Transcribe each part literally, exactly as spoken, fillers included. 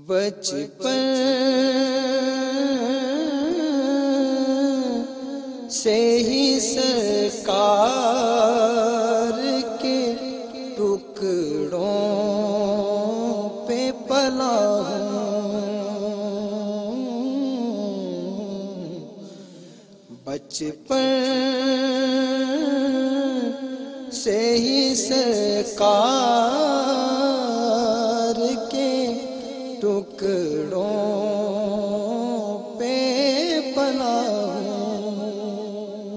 بچپن سے ہی سرکار کے ٹکڑوں پہ پلا ہوں، بچپن سے ہی سرکار کے ٹکڑوں پہ پلا ہوں،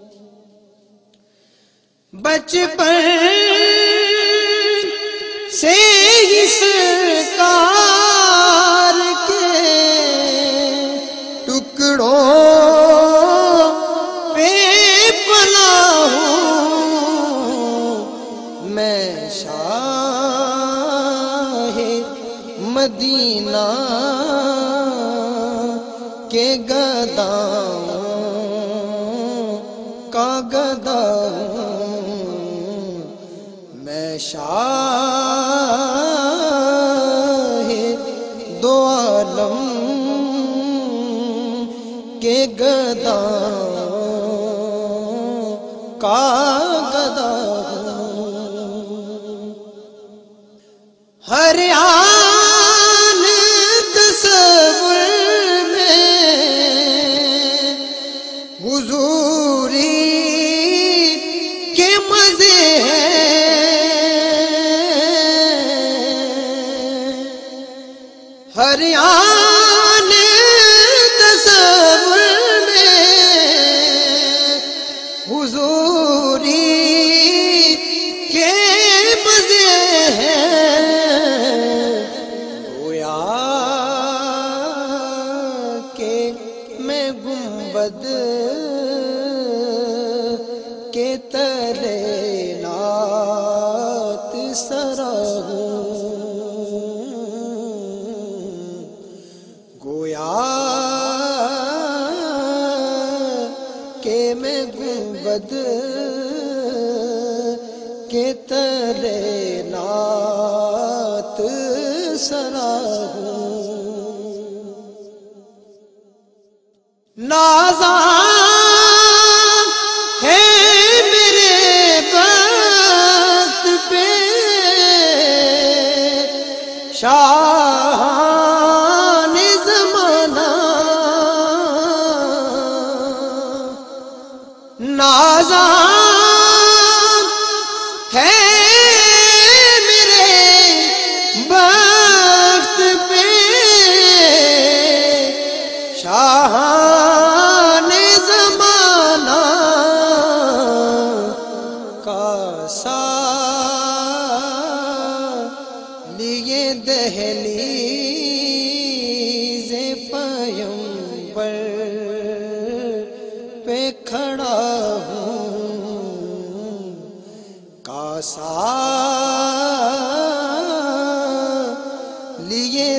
بچپن سے ہی سرکار کے ٹکڑوں پہ پلا ہوں، میں شاہ مدینہ کے گداؤں کا گدا ہوں، میں شاہ دو عالم کے گداؤں کا گدا ہوں، ہر آن تصور میں حضوری کے مزے ہیں، ہر آن تصور میں حضوری کے مزے ہیں، گویا کہ میں گنبد کے تلے نعت سرا ہوں، گویا کہ میں گنبد کے تلے نعت سرا ہوں، نازاں ہے میرے بخت پہ شاہان زمانہ، نازاں ہے میرے بخت پہ شاہان زمانہ کا لیے دہلیز پیمبر پہ کھڑا ہوں، کاسا لیے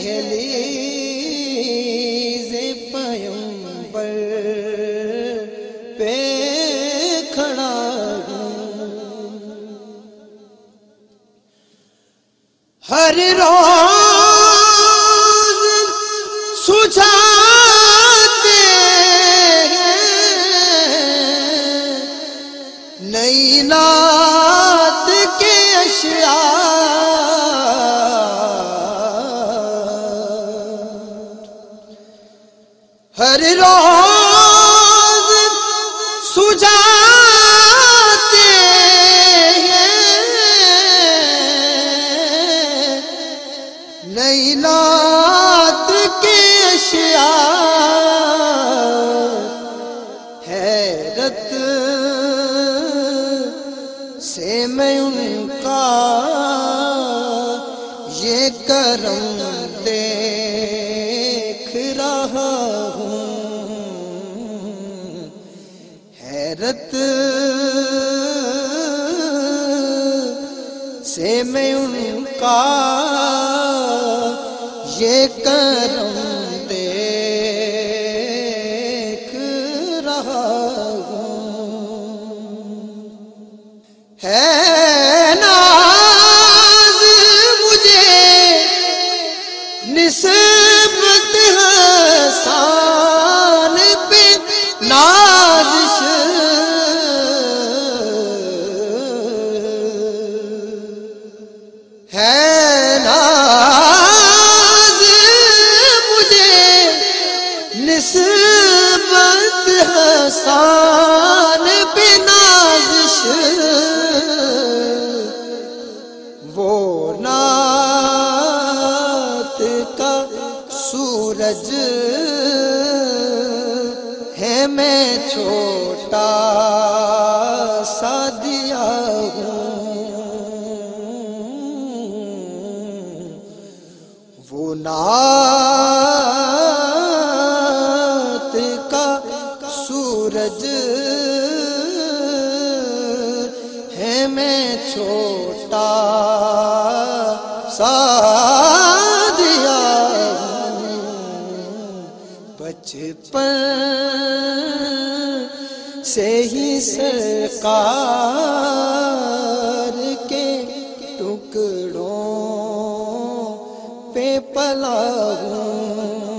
دہلیز پیمبر پہ کھڑا ہوں، ہر روز سجاتے ہیں نئی نعت کے اشعار، ہر روز سجاتے ہیں نئی نعت کے اشعار، حیرت سے میں ان کا یہ کرم دیکھ رہا ہوں، حیرت سے میں ان کا یہ کرم دیکھ رہا ہوں، ہے ناز مجھے نسبت حسان پہ نازش ہے ناز مجھے نسبت حسان پہ نازش وہ نعت کا سورج ہے میں چھوٹا سا دیا ہوں وہ نعت کا سورج ہے میں چھوٹا سا دیا ہوں بچپن سے ہی سرکار کے ٹکڑوں پہ پلا ہوں